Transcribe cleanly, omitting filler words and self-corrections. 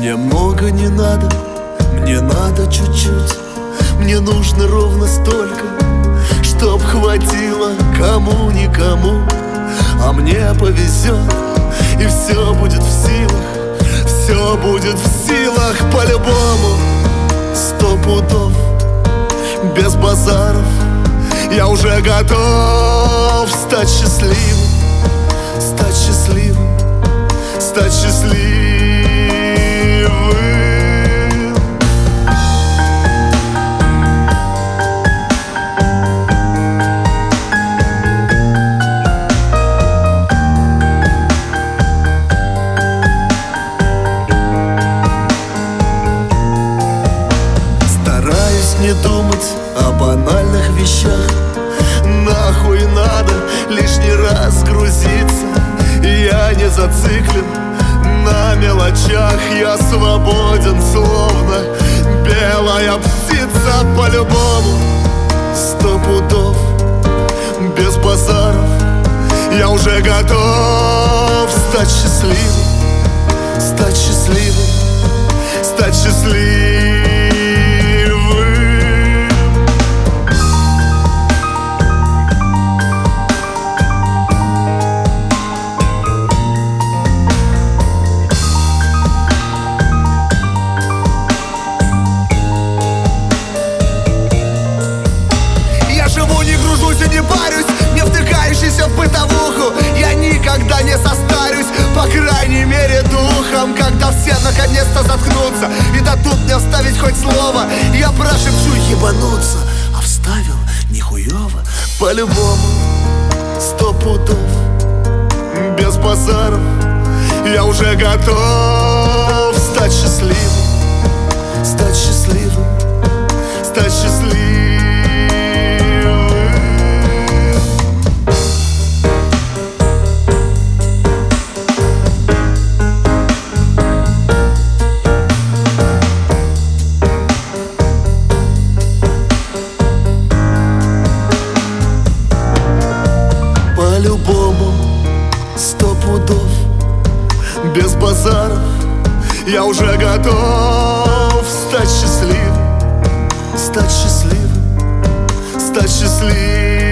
Мне много не надо, мне надо чуть-чуть. Мне нужно ровно столько, чтоб хватило кому-никому. А мне повезет, и все будет в силах, все будет в силах по-любому. 100 пудов, без базаров, я уже готов стать счастливым, стать счастливым, стать счастливым. Стараюсь не думать о банальных вещах. Нахуй надо лишний раз грузиться. Я не зациклен на мелочах. Я свободен, словно белая птица по-любому. 100 пудов, без базаров, я уже готов стать счастливым, стать счастливым, стать счастливым. Не парюсь, не втыкающийся в бытовуху. Я никогда не состарюсь, по крайней мере духом. Когда все наконец-то заткнутся и дадут мне вставить хоть слово, я прошепчу ебануться, а вставил нихуёво по-любому. 100 пудов, без базаров, я уже готов стать счастливым, стать счастливым, стать счастливым. По-любому 100 пудов, без базаров, я уже готов стать счастливым, стать счастливым, стать счастливым.